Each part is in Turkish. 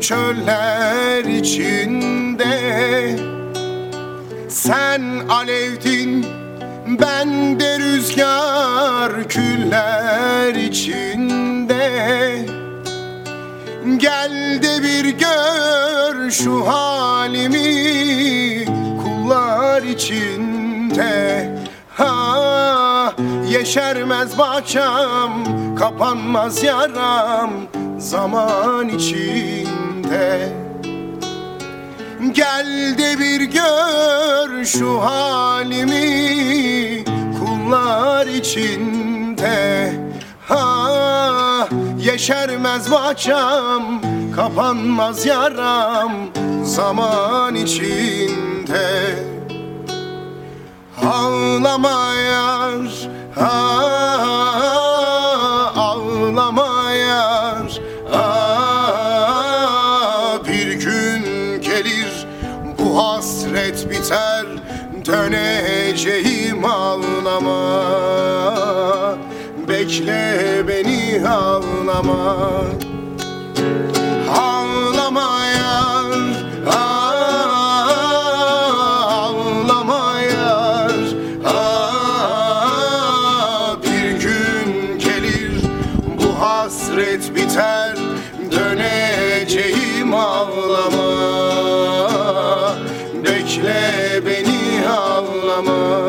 çöller içinde. Sen alevdin, ben de rüzgar, küller içinde. Gel de bir gör şu halimi, kullar içinde. Ha, yeşermez bahçem, kapanmaz yaram, zaman içinde. Gel de bir gör şu halimi, kullar içinde. Ha, yeşermez bahçem, kapanmaz yaram, zaman içinde. Ağlama yar, ağlama yar, bir gün gelir bu hasret biter, döneceğim, ağlama. Bekle beni, ağlama. Ağlama yar, ağlama yar, bir gün gelir bu hasret biter, döneceğim, ağlama. Bekle beni, ağlama.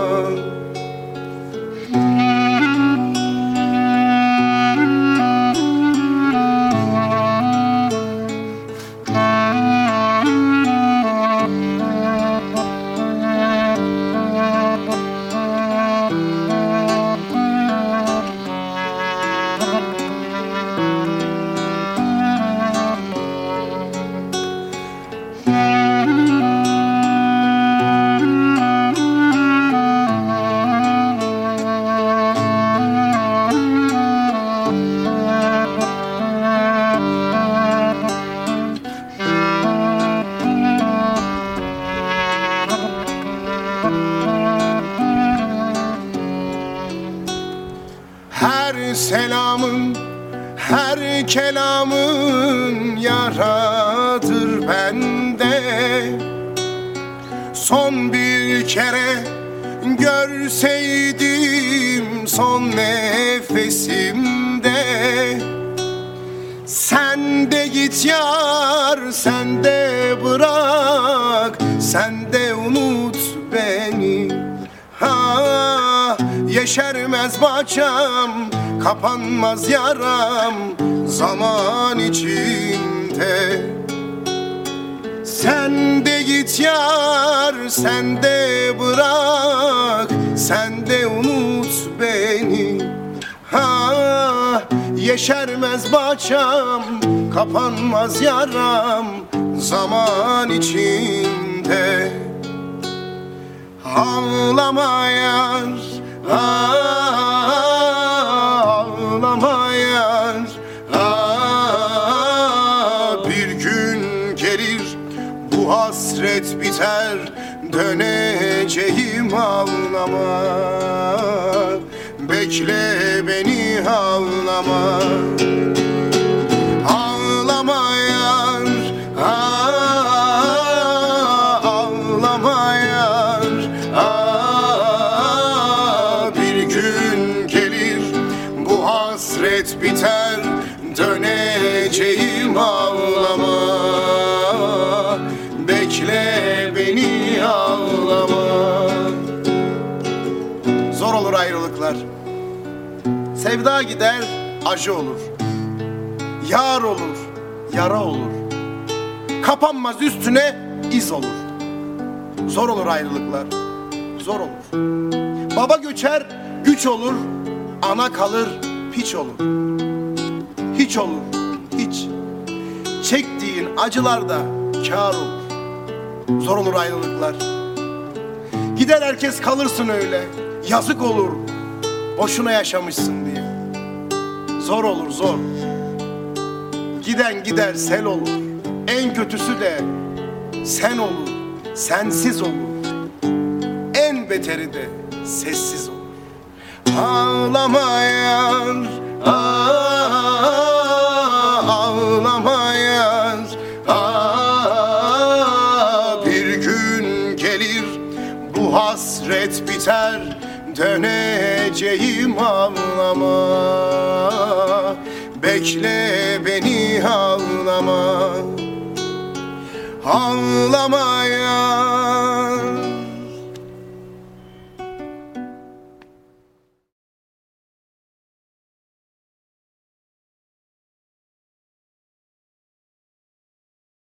Her selamın, her kelamın yaradır bende. Son bir kere görseydim son nefesimde. Sen de git yar, sen de bırak, sen de unut beni. Ha, yeşermez bahçem, kapanmaz yaram, zaman içinde. Sen de git yar, sen de bırak, sen de unut beni. Ha, yeşermez bahçem, kapanmaz yaram, zaman içinde. Ağlama yar, ağlama yar, bir gün gelir bu hasret biter, döneceğim, ağlama. Bekle beni, ağlama. Ağlama yar, ağlama yar, bir gün gelir bu hasret biter, döneceğim, ağlama. Bekle beni, ağlama. Zor olur ayrılıklar, sevda gider, acı olur. Yar olur, yara olur, kapanmaz üstüne iz olur. Zor olur ayrılıklar, zor olur. Baba göçer, güç olur, ana kalır, piç olur. Hiç olur, hiç. Çektiğin acılarda kâr olur. Zor olur ayrılıklar. Gider herkes, kalırsın öyle. Yazık olur, boşuna yaşamışsın diye. Zor olur, zor. Giden gider sel olur. En kötüsü de sen olur, sensiz olur. En beteri de sessiz olur. Ağlama yar, ağlama yar, Bu hasret biter, döneceğim, ağlama. Bekle beni, ağlama. Ağlama yar,